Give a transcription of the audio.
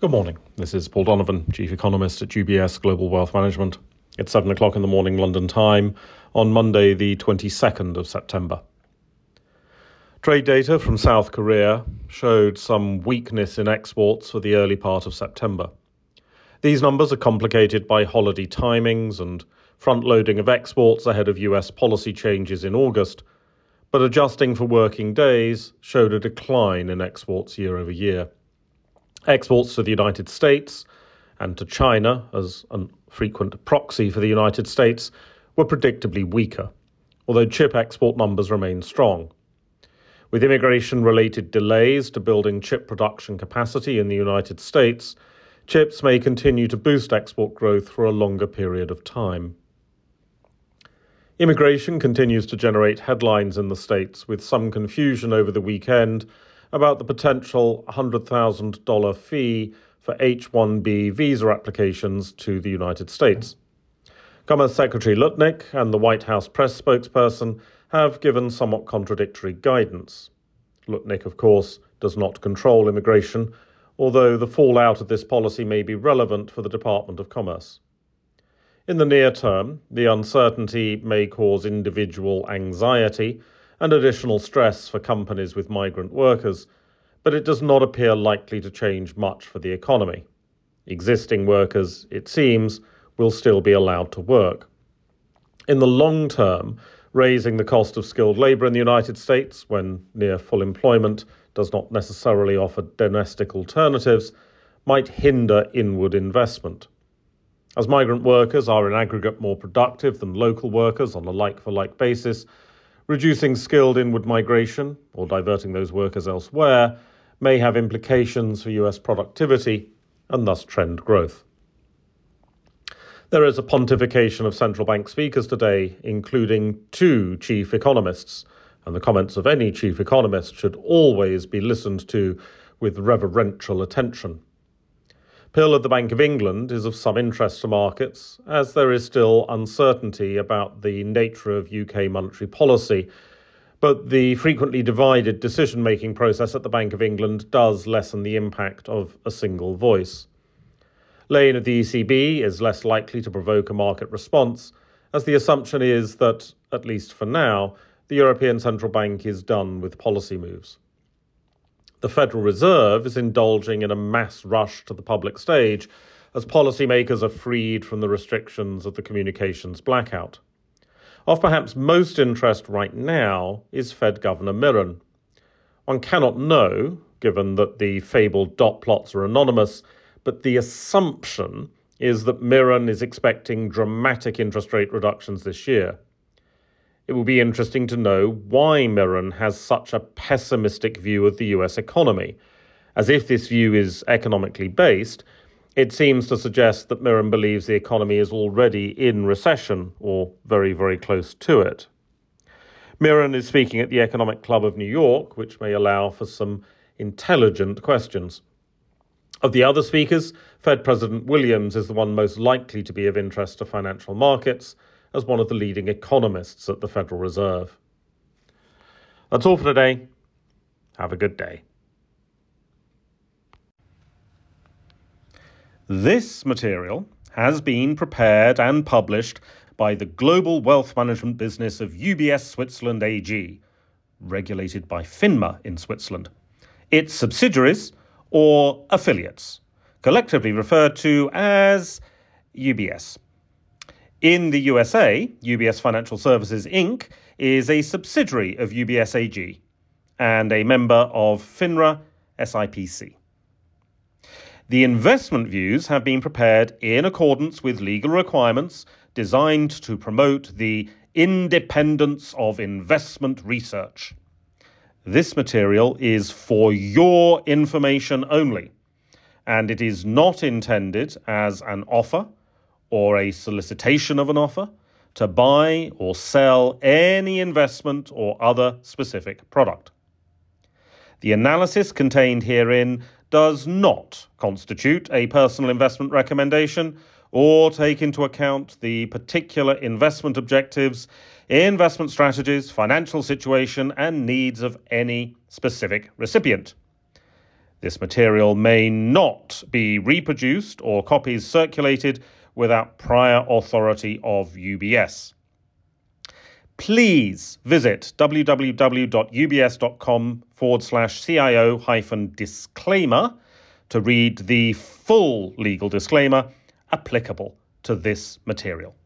Good morning. This is Paul Donovan, Chief Economist at UBS Global Wealth Management. It's 7 o'clock in the morning London time on Monday, the 22nd of September. Trade data from South Korea showed some weakness in exports for the early part of September. These numbers are complicated by holiday timings and front-loading of exports ahead of US policy changes in August, but adjusting for working days showed a decline in exports year over year. Exports to the United States and to China, as a frequent proxy for the United States, were predictably weaker, although chip export numbers remain strong. With immigration-related delays to building chip production capacity in the United States, chips may continue to boost export growth for a longer period of time. Immigration continues to generate headlines in the States, with some confusion over the weekend about the potential $100,000 fee for H-1B visa applications to the United States. Commerce Secretary Lutnick and the White House press spokesperson have given somewhat contradictory guidance. Lutnick, of course, does not control immigration, although the fallout of this policy may be relevant for the Department of Commerce. In the near term, the uncertainty may cause individual anxiety and additional stress for companies with migrant workers, but it does not appear likely to change much for the economy. Existing workers, it seems, will still be allowed to work. In the long term, raising the cost of skilled labor in the United States, when near full employment does not necessarily offer domestic alternatives, might hinder inward investment. As migrant workers are in aggregate more productive than local workers on a like-for-like basis, reducing skilled inward migration, or diverting those workers elsewhere, may have implications for US productivity and thus trend growth. There is a pontification of central bank speakers today, including 2 chief economists, and the comments of any chief economist should always be listened to with reverential attention. Pill of the Bank of England is of some interest to markets, as there is still uncertainty about the nature of UK monetary policy, but the frequently divided decision-making process at the Bank of England does lessen the impact of a single voice. Lane of the ECB is less likely to provoke a market response, as the assumption is that, at least for now, the European Central Bank is done with policy moves. The Federal Reserve is indulging in a mass rush to the public stage as policymakers are freed from the restrictions of the communications blackout. Of perhaps most interest right now is Fed Governor Mirren. One cannot know, given that the fabled dot plots are anonymous, but the assumption is that Mirren is expecting dramatic interest rate reductions this year. It will be interesting to know why Mirren has such a pessimistic view of the US economy. As if this view is economically based, it seems to suggest that Mirren believes the economy is already in recession, or very, very close to it. Mirren is speaking at the Economic Club of New York, which may allow for some intelligent questions. Of the other speakers, Fed President Williams is the one most likely to be of interest to financial markets, as one of the leading economists at the Federal Reserve. That's all for today. Have a good day. This material has been prepared and published by the global wealth management business of UBS Switzerland AG, regulated by FINMA in Switzerland, its subsidiaries or affiliates, collectively referred to as UBS. In the USA, UBS Financial Services, Inc. is a subsidiary of UBS AG and a member of FINRA SIPC. The investment views have been prepared in accordance with legal requirements designed to promote the independence of investment research. This material is for your information only, and it is not intended as an offer or a solicitation of an offer to buy or sell any investment or other specific product. The analysis contained herein does not constitute a personal investment recommendation or take into account the particular investment objectives, investment strategies, financial situation, and needs of any specific recipient. This material may not be reproduced or copies circulated without prior authority of UBS. Please visit www.ubs.com/CIO-disclaimer to read the full legal disclaimer applicable to this material.